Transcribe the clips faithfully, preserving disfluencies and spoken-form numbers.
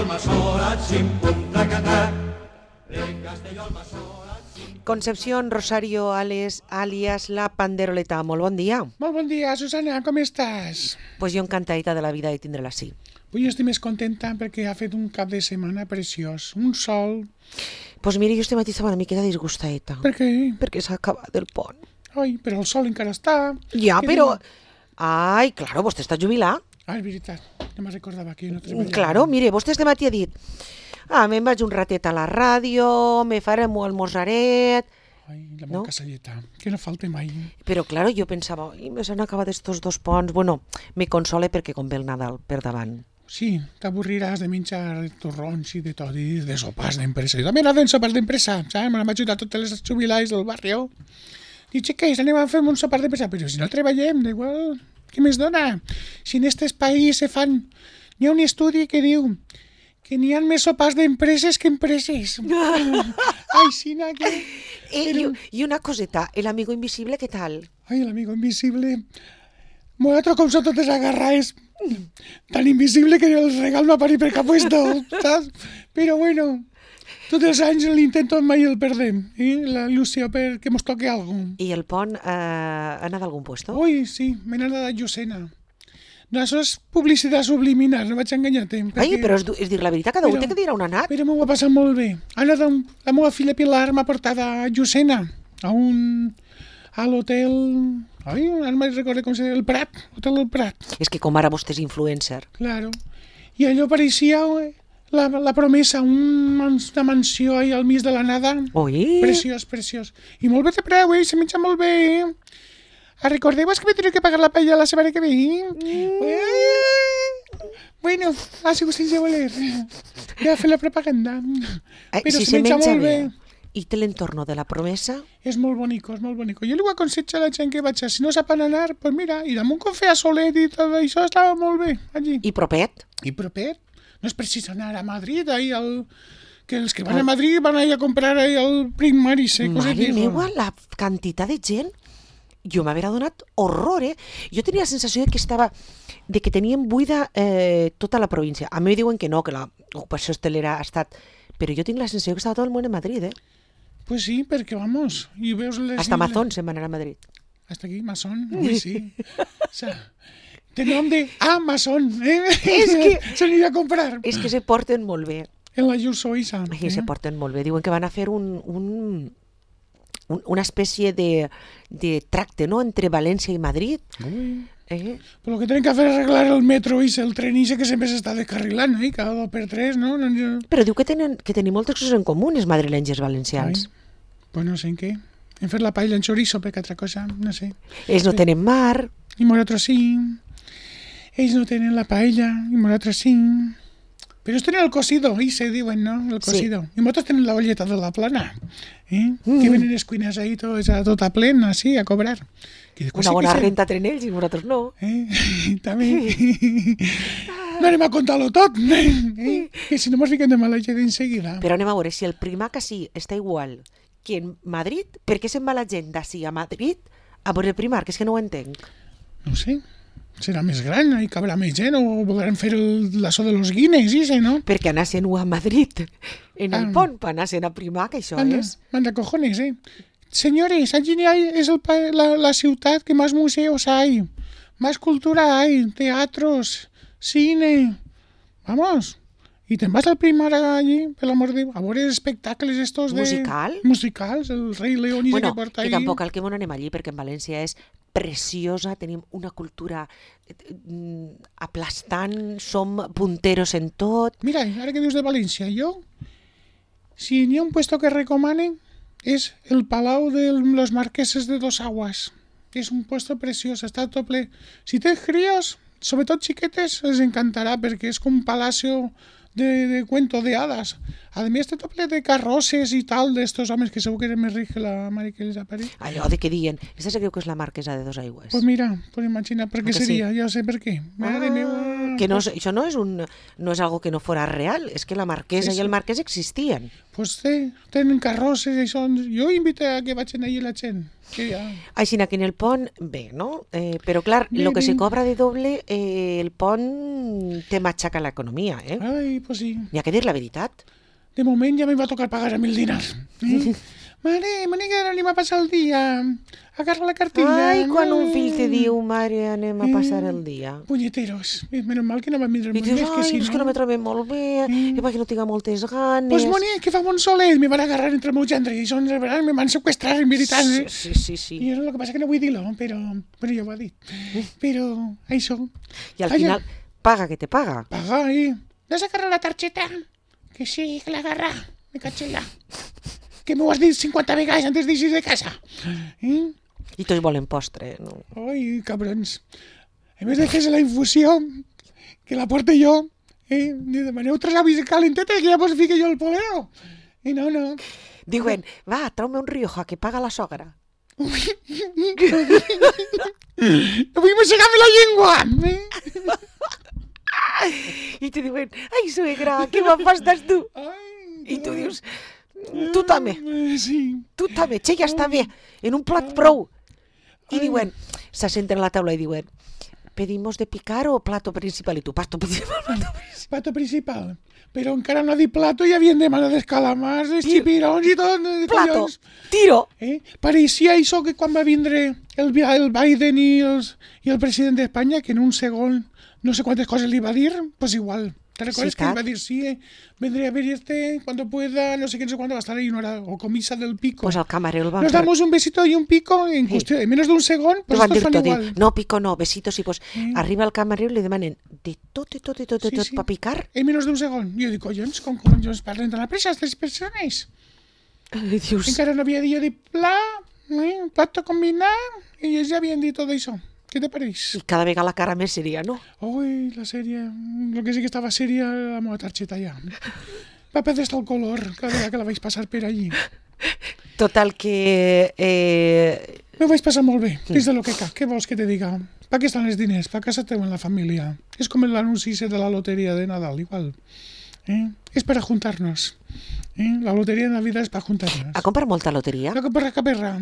Concepción Rosario Ales, alias La Panderoleta. Molt bon dia. Molt bon dia, Susana, com estàs? Pues jo encantadita de la vida de tindre-la així. Pues jo estic més contenta perquè ha fet un cap de setmana preciós, un sol. Pues mira, jo este matí estava una miqueta disgustadeta. Per què? Perquè s'ha acabat el pont. Ai, però el sol encara està. Ja, Que però... diu? Ai, claro, vostè està jubilat. Ah, és veritat, no me'n recordava que jo no treballava. Claro, mire, vostè este matí ha dit ah, me'n vaig un ratet a la ràdio, me farem un almorzaret... Ai, la No? meva casalleta, que no falta mai. Però, claro, jo pensava, ai, me s'han acabat estos dos ponts. Bueno, me console perquè com ve el Nadal per davant. Sí, t'avorriràs de menjar torrons i de tot, i de sopars d'empresa. Jo també anava en sopars d'empresa, saps? Me l'han ajudat totes les jubilades del barri. Dic, xiques, anem a fer un sopar d'empresa. Però si no treballem, d'igual, què més dona? Si en aquest país se fan... Hi ha un estudi que diu que n'hi ha més sopars d'empreses que empreses. Ai, Sina, que... Eh, i, I una coseta, el amigo invisible, què tal? Ai, l'amigo invisible... Nosaltres com són totes agarrades, tan invisible que el regal no ha parit per cap puesto, saps? Però bueno, tots els anys l'intento mai el perdem, eh? La il·lusió perquè mos toque alguna cosa. I el pont eh, ha anat a algun puesto? Ui, sí, m'he anat a Llucena. No, això és publicitat subliminar, no vaig enganyar-te. Ai, però és, és dir la veritat, cada un Però- té que dir on ha anat. Però m'ho ha passat molt bé. Ha anat amb... La meva filla Pilar m'ha portat a Llucena, a un... a l'hotel... Ai, ara me'n recordo com se deia, el Prat, hotel del Prat. És que com ara vostè és influencer. Claro. I allò pareixia eh, la, la promesa, un, mans- una mansió ahí al mig de la nada. Oi? Preciós, preciós. I molt bé de preu, eh? Se menja molt bé. Ah, recordeu-vos que me teniu que pagar la paella la setmana que ve? Mm. Bueno, ha sigut sense voler. Ja fer la propaganda. Eh, Però si se se menja menja molt bé. bé. I té l'entorno de la promesa? És molt bonico, és molt bonico. Jo li ho aconsello a la gent que vaig a... Si no sap on anar, pues mira, ir amb un cafè a Solet i tot això estava molt bé, allí. I propet? I proper. No és precís anar a Madrid, ahí al... que els que van a Madrid van ahí a comprar ahí al primari, sé, coses Mare digo. meua, la quantitat de gent... Jo m'havia donat horror, eh? Jo tenia la sensació de que estava... de que tenien buida eh, tota la província. A mi diuen que no, que l'ocupació hostelera ha estat... Però jo tinc la sensació que estava tot el món a Madrid, eh? Pues sí, perquè vamos, i veus les... Hasta Amazon se'n van anar a Madrid. Hasta aquí, Amazon, ui, sí. O sea, té nom de Amazon, eh? És que- Se n'hi a comprar. És que se porten molt bé. En la Yuso Isa. I se porten molt bé. Diuen que van a fer un, un, un, una especie de, de tracte, no?, entre València i Madrid. Ui. Eh? Però el que tenen que fer és arreglar el metro i el tren i que sempre s'està descarrilant, eh? Cada dos per tres, no? no, no. Però diu que tenen que tenim moltes coses en comú, els madrilenys i els valencians. Ai, pues no sé en què. Hem fet la paella en chorizo, perquè altra cosa, no sé. Ells no tenen mar. I nosaltres sí. Ells no tenen la paella, i nosaltres sí. Però ells tenen el cocido, i se diuen, no? El Sí. cocido. I nosaltres tenen la olleta de la plana. Eh? Mm. Que venen les cuines ahí totes a tota plena, así, a cobrar. Que després Una sí que bona se- renta tenen ells i nosaltres no. Eh? També. No anem a contar-lo tot, eh? Que si no mos fiquem de mala gent enseguida. Però anem a veure, si el Primac així està igual que en Madrid, per què se'n va la gent d'ací a Madrid a veure el Primark? És que no ho entenc. No sé, serà més gran, hi cabrà més gent, o voldran fer el laço de los Guinness, i no? Perquè anasen a Madrid en el Ah. pont, per anasen a Primac, això Manda, és. manda cojones, eh? Señores, allí hay, es el, pa- la, la ciudad que más museos hay, más cultura hay, teatros, cine. Vamos. Y te vas al Primark allí, per l'amor de... a veure els espectacles estos de... Musical? Musicals, el Rei León i Bueno, que porta que ahí. tampoc cal que m'on anem allí, perquè en València és preciosa, tenim una cultura eh, mm, aplastant, som punteros en tot. Mira, ara que dius de València, jo, si n'hi ha un puesto que recomane, és el Palau de los Marqueses de Dos Aguas. És un puesto preciós, està tot ple. Si tens críos, sobretot xiquetes, els encantarà, perquè és com un palacio de, de cuento de hadas. A més, està tot ple de carrosses i tal, d'estos homes que segur que eren més rics que la mare que les ha parit. Allò de que diuen, aquesta se creu que és la marquesa de Dos Aigües. Pues mira, pues imagina per què Que sí? seria, ja sé per què. Mare Ah, meva. que no, és- això no és, un, no és algo que no fora real, és que la marquesa Sí, i sí. el marquès existien. Pues té, tenen carrosses i això. Jo invito a que vagin allí la gent. Que ja... Així que en el pont, bé, no? Eh, però clar, Bé, el que se bé. cobra de doble, eh, el pont te matxaca l'economia, eh? Ai, pues sí. N'hi ha que dir la veritat. De moment ja me va tocar pagar a mil dinars. Eh? Mare, mare, que ara anem a passar el dia. Agarra la cartilla. Ai, quan un fill te Mm. diu, mare, anem a passar el dia. Puñeteros. Eh, Menos mal que no van vindre I molt dius, més, que ai, si és que no me trobem molt bé, Mm. que perquè no tinc moltes ganes. Pues bonic, que fa bon solet. Me van agarrar entre el meu gendre i són, verdad, me van sequestrar en veritat. Sí, Eh? sí, sí, sí. I el que passa que no vull dir-lo, però, però ja ho ha dit. Però això, I al Ai, final, paga que te paga. paga, eh? ¿Has agarrat la targeta? Que sí, que l'agarra. Me cacho en la... Que m'ho has dit cinquanta vegades antes d'eixir de casa. Eh? I tots volen postre, no? Ai, cabrons. A més de que és la infusió, que la porto jo, eh? Demaneu tres avis calentetes que ja vos fique jo el poleo. I no, no. Diuen, va, trau-me un Rioja que paga la sogra. No vull mossegar-me la llengua. Eh? I te diuen, ai, suegra, què m'empastes tu? Ai, I tu dius, tu també, Eh, Sí. tu també, che, ja està bé, en un plat prou. I diuen, se senten a la taula i diuen, pedimos de picar o plato principal? I tu, pasto principal, plato principal. Plato principal. Però encara no ha dit plato i havien demanat els calamars, els Tio, xipirons i tot. eh, Plato, collons. tiro. Eh? Pareixia això que quan va vindre el, Bi- el Biden i, els, i el president d'Espanya, que en un segon no sé quantes coses li va dir, pues igual. ¿Te recuerdas Sí, que tal. iba a decir, sí, eh, vendré a ver este cuando pueda, no sé qué, no sé cuándo, va a estar ahí una hora, o comisa del pico? Pues el camarero el va Nos damos un besito y un pico en, Sí. cuestión, en menos de un segundo, Pues pues van estos dir fan tot, igual. diu, no, pico no, besitos, i pues Sí. arriba el camarero i li demanen de tot, de tot, de tot, de Sí, tot, sí. per picar. En menos de un segundo. Jo dic, collons, com collons parlen tan a pressa aquestes persones? I dius, Encara no havia dit jo de pla, eh, plato combinar, i ells ja havien dit tot això. Què te pareix? i cada vegada la cara més seria, no? Ui, la sèrie... Lo que sí que estava sèria era la meva targeta ja. Va perdre el color cada vegada que la vaig passar per allí. Total que... Eh, Me vaig passar molt bé, dins de lo que cap. Què vols que te diga? Pa què estan els diners? Pa casa teu en la família. És com l'anunci ese de la loteria de Nadal, igual. Eh? És per a juntar-nos. Eh? La loteria de Navidad és per a juntar-nos. ha comprat molta loteria? La que perra, que perra.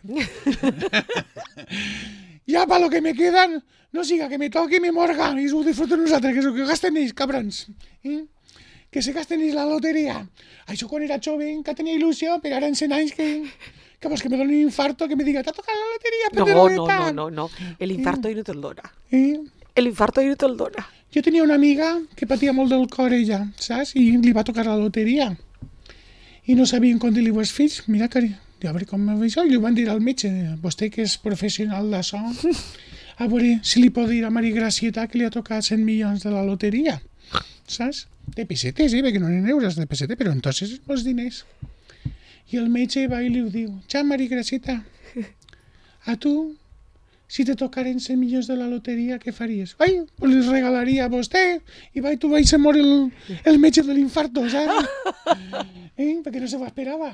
Ja, pa lo que me quedan, no siga que me toqui i me morga, i ho disfruten nosaltres, que, que gasten ells, cabrons. Eh? Que se gasten ells la loteria. Això quan era jove, que tenia il·lusió, però ara en cent anys que... Que vols que me doni un infarto, que me diga, t'ha tocat la loteria, No, prendelo de no, no, pan. no, no. El infarto ahí no te'l dona. Eh? El infarto ahí no te'l dona. Jo tenia una amiga que patia molt del cor, ella, saps? I li va tocar la loteria. I no sabien com dir-li als fills, mira que... A veure com va això, i li van dir al metge, vostè que és professional d'això, a veure si li pot dir a Maria Gracieta que li ha tocat cent milions de la loteria, saps? De pessetes, eh? Perquè no eren euros de pessetes, però entonces molts diners. I el metge va i li diu, ja, Maria Gracieta, a tu, si te tocaren cent milions de la loteria, què faries? Ai, pues les regalaria a vostè, i vai, tu vai ser mort el, el metge de l'infarto, saps? Eh? Perquè no se ho esperava.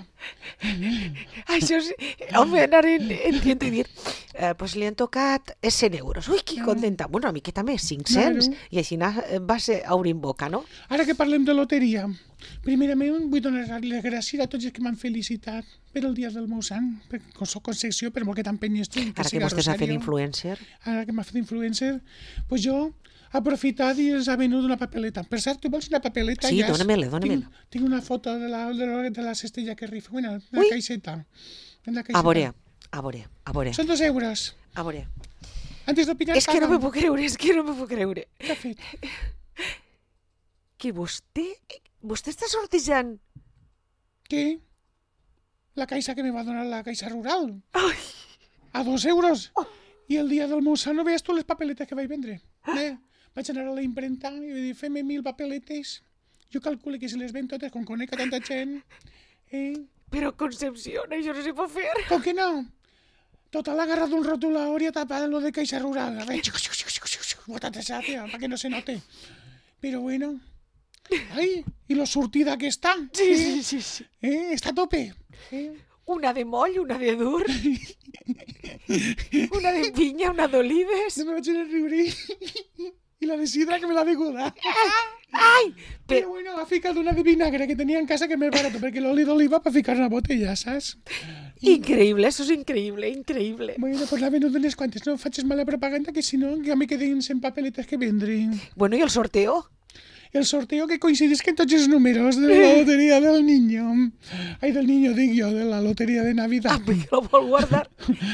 Això és... Home, anar en, entiendo i dir, eh, pues li han tocat cent euros. Ui, que contenta. Bueno, a mi que també, cinc-cents. Claro. I així na- va ser a obrir boca, no? Ara que parlem de loteria, primerament vull donar les gràcies a tots els que m'han felicitat per el dia del meu sant, perquè soc Concepció, per molt que t'empenyes tu. Ara que vostè s'ha fet influencer. Ara que m'ha fet influencer, pues jo he aprofitat i els ha venut una papeleta. Per cert, tu vols una papeleta? Sí, Ja és- dóna-me-la, dóna-me-la. Tinc, tinc una foto de la, de la, de la cestella que rifa. Bueno, de la Ui. caixeta. En la caixeta. A veure, a veure, a veure, Són dos euros. a veure. Antes d'opinar, És que no me puc creure, és que no me puc creure. Què ha fet? Que vostè... Vostè està sortejant... Què? La caixa que me va donar la caixa rural. Ai, A dos euros. I el dia del meu sant no veies tu les papeletes que vaig vendre. Eh? Vaig anar a la imprenta i vaig dir, fem-me mil papeletes. Jo calculo que si les ven totes, com conec a tanta gent... Eh? però Concepción, això no se pot fer. Com que no? Total, agarrat un rotulador i ha tapat lo de caixa rural. A veure, botat esa, tia, para que no se note. Pero bueno... Ai, i lo sortida que està. Sí, eh? sí, sí, sí. Eh? Està a tope. Eh? Una de moll, una de dur, una de pinya, una d'olives. No me vaig a riure. y la de sidra que me la beguda. Ai! Però Però, bueno, ha ficat una de vinagre que tenia en casa que és més barato, perquè l'oli d'oliva per ficar una botella, saps? increïble, això és increïble, increïble. Bueno, pues l'ha venut unes quantes, no facis mala propaganda, que si no, ja me queden cent papeletes que vendré. Bueno, i el sorteo? El sorteo que coincidís que en tots els números de la loteria del niño. Ai, del niño, dic jo, de la loteria de Navidad. Ah, perquè lo vol guardar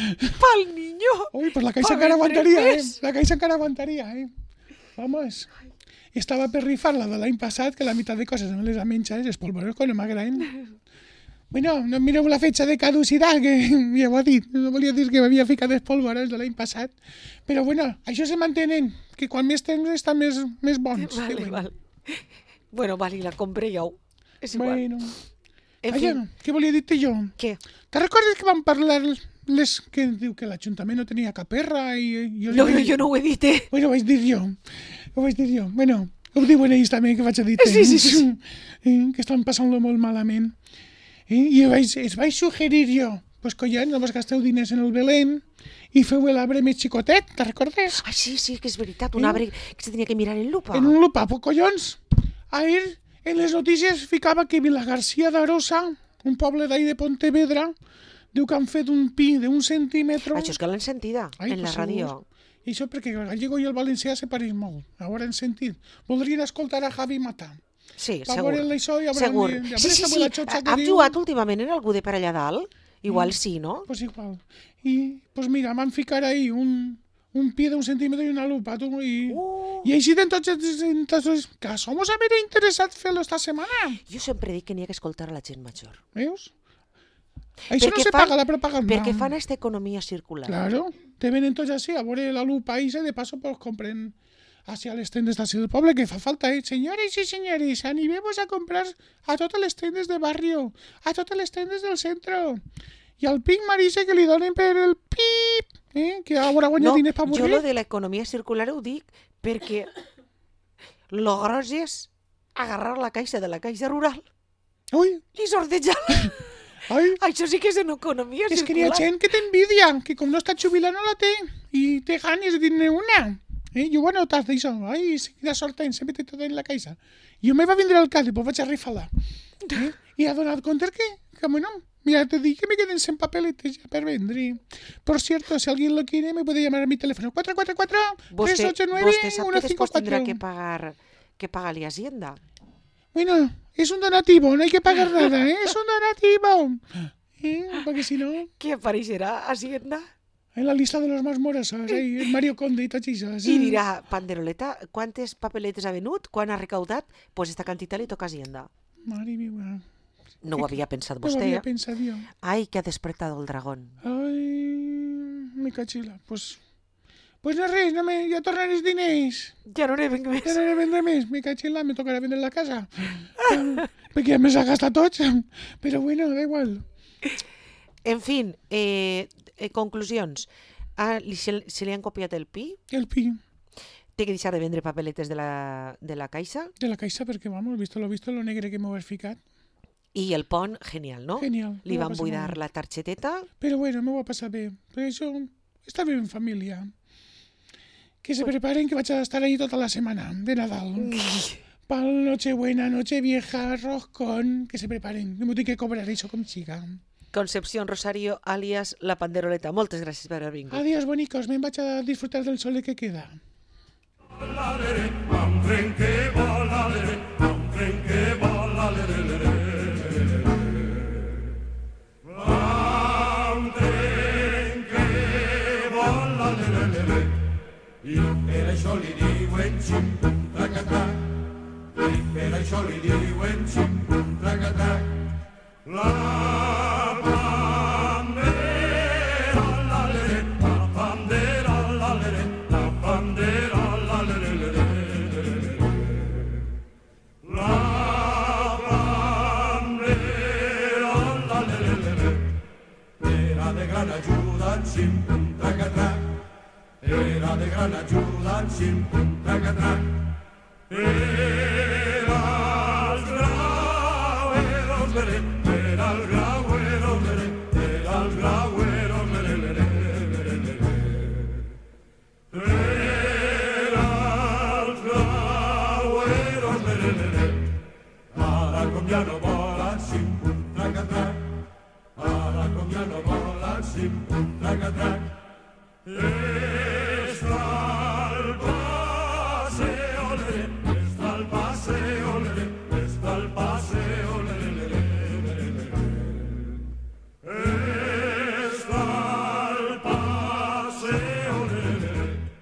pel niño. Ui, pues la caixa Pa encara vendre aguantaria, eh? més. La caixa encara aguantaria, eh? Vamos. Estava per rifar la de l'any passat, que la meitat de coses me les ha menjat, els polvoros quan no m'agraden. Bueno, no mireu la fecha de caducitat, que ja ho ha dit. No volia dir que m'havia ficat els polvoros de l'any passat. Però bueno, això se mantenen, que quan més temps estan més, més bons. Vale, Que bueno. vale. Bueno, vale, la compré jo. És igual. Bueno. En Ai, fin, què volia dir-te jo? què? Te recordes que vam parlar les que diu que l'Ajuntament no tenia cap perra i jo li No, vaig no, dir- jo no ho he dit, eh? Bueno, ho vaig dir jo. Ho vaig dir jo. Bueno, ho diuen ells també, que vaig a dir Sí, sí, sí, sí. Eh, que estan passant-lo molt malament. Eh? I vaig, es vaig suggerir jo, pues collons, no vos gasteu diners en el Belén i feu l'arbre més xicotet, te recordes? Ai, sí, sí, que és veritat, un Eh? arbre que se tenia que mirar en lupa. En un lupa, pues collons. Ahir en les notícies ficava que Vilagarcía d'Arosa, un poble d'ahí de Pontevedra, diu que han fet un pi d'un centímetre. Això és que l'han sentida Ai, en la pues ràdio. segur. I això perquè el gallego i el valencià se pareix molt. Ara han sentit. Voldrien escoltar a Javi Mata. Sí, Va segur. veure això i hauran Segur. dit, "Ja Sí, veuràs sí, avui sí. la xotxa que Has diu". jugat últimament en algú de per allà dalt? Igual sí, no? Pues igual. I, pues mira, van ficar ahí un, un pi d'un centímetre i una lupa, tu, i... Uh. I així d'en tots els... en tots els- Que somos haver interessat fer-lo esta setmana. Jo sempre dic que n'hi ha que escoltar a la gent major. Veus? Això no Perquè se fan- paga la propaganda. Perquè fan aquesta economia circular. Claro, te venen tots així a veure la lupa i de paso pues compren hacia les tendes d'ací del poble, que fa falta, eh? Senyores i senyores, animemos a comprar a totes les tendes de barrio, a totes les tendes del centre. I al Pink Marise que li donen per el pip, eh? Que haurà guanyat No, diners per jo avorrir. lo de l'economia circular ho dic perquè lo gros és agarrar la caixa de la caixa rural Ui, i sortejar-la. ai, Això sí que és una economia és que hi ha circular. gent que t'envidia, que com no està jubilat no la té, i té ganes de dir-ne una. Eh? Jo ho he notat d'això. Ai, sí, quina sort tens, se mete tot en la caixa. Jo me va vindre al cap i pues vaig a rifar-la. Eh? I ha donat compte que, que bueno, mira, te dic que me queden cent papeletes ya per vendre. Por cierto, si alguien lo quiere, me puede llamar a mi teléfono cuatro cuatro cuatro, tres Vostè, ocho nueve, vostè sap uno que cinco després tindrà cuatro. que pagar que pagar-li Hacienda. Bueno, es un donativo, no hay que pagar nada, ¿eh? Es un donativo. ¿Eh? Porque si no, Què apareixerà Hacienda? en la lista de los más morosos, ahí, el Mario Conde y tots esos. I dirà, Panderoleta, quantes papeletes ha venut? Quan ha recaudat? Pues esta quantitat li toca a Hacienda. Madre mía, No ho havia pensat no ho vostè, havia eh? pensat jo. Ai, que ha despertat el dragón. Ai, me cachila. Pues, pues no res, no me, ja tornaré els diners. Ja no n'he vinc més. Ja no ne vendré més, me cachila, me tocarà vendre la casa. Eh, perquè ja me s'ha gastat tots. Però bueno, da igual. En fin, eh, eh, conclusions. Ah, li, se, se li han copiat el pi? El pi Té que deixar de vendre papeletes de la, de la caixa? de la caixa, perquè, vamos, visto lo visto, lo negre que m'ho has ficat. I el pont, genial, no? Genial. Li m'ho va van passar buidar molt bé. la targeteta. Però bueno, m'ho va passar bé. Per això està bé en família. Que se preparen, que vaig a estar ahí tota la setmana de Nadal. Pal Nochebuena, Nochevieja, roscón, que se preparen. No m'ho tinc que cobrar això com xiga. Concepción Rosario, alias La Panderoleta. Moltes gràcies per haver vingut. Adiós, bonicos, me'n vaig a disfrutar del sol que queda. Un tren que vola, un tren que vola, un tren que vola, i per això li diuen xim-pum trac-a-trac, i per això li diuen xim-pum trac-a-trac. La bandera, la-le-le, la bandera, la-le-le, la bandera, la-le-le-le. La bandera, la-le-le-le, era de gran ajuda, xim-pum trac-a-trac, era de gran ajuda, xim-pum trac-a-trac. Era el grauero, le-le, era el grauero, le-le, era el grauero, le-le-le-le, le-le-le. Era cumbia no mola sin pum, traca, trac. A la cumbia no mola sin pum, traca, trac. Eh,